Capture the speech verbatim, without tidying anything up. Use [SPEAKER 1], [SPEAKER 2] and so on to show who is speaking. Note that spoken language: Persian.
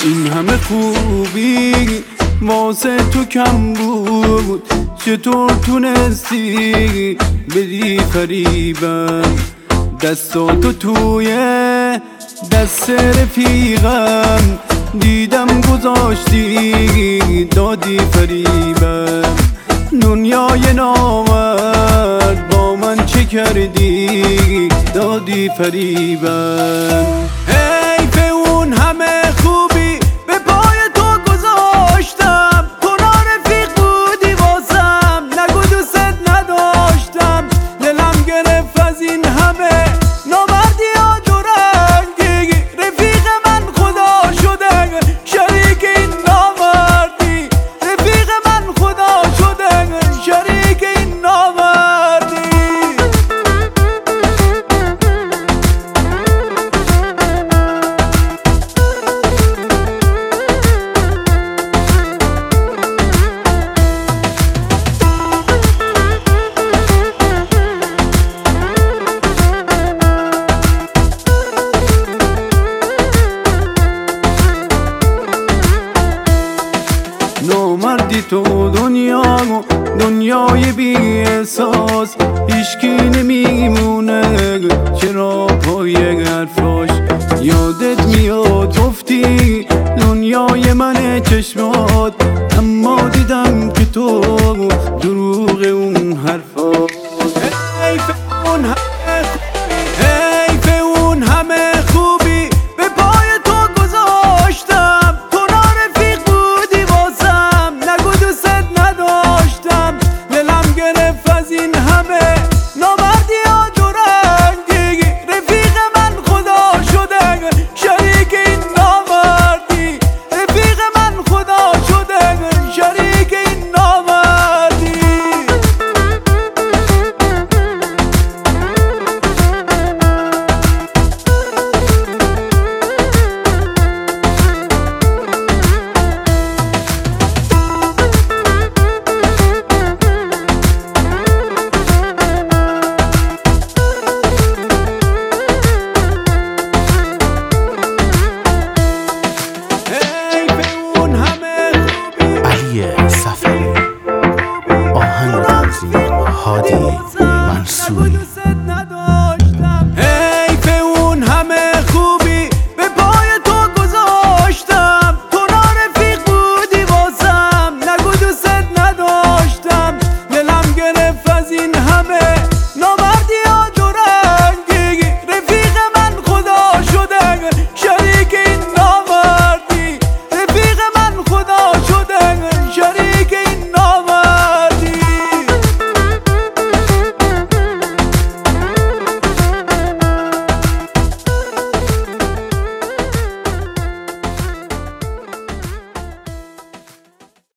[SPEAKER 1] این همه خوبی واسه تو کم بود، چطور تونستی بدی فریبم؟ دستاتو توی دست رفیقم دیدم گذاشتی دادی فریبم. دنیای نامرد با من چه کردی دادی فریبم. حیف اون همه خوبی به پای تو گذاشتم، تو نارفیق بودی واسم، نگو دوست نداشتم. دلم گرفت از این همه نامردی ها دورنگی، رفیق من خدا شده شریک این نامردی، رفیق من خدا شده شریک این نامردی. نامردی تو دنیا دنیای بی احساس، هیچکی نمیمونه چرا پای حرفاش. یادت میاد گفتی دنیای من چشمات، اما دیدم که تو دروغ اون حرفات. حیف اون حرف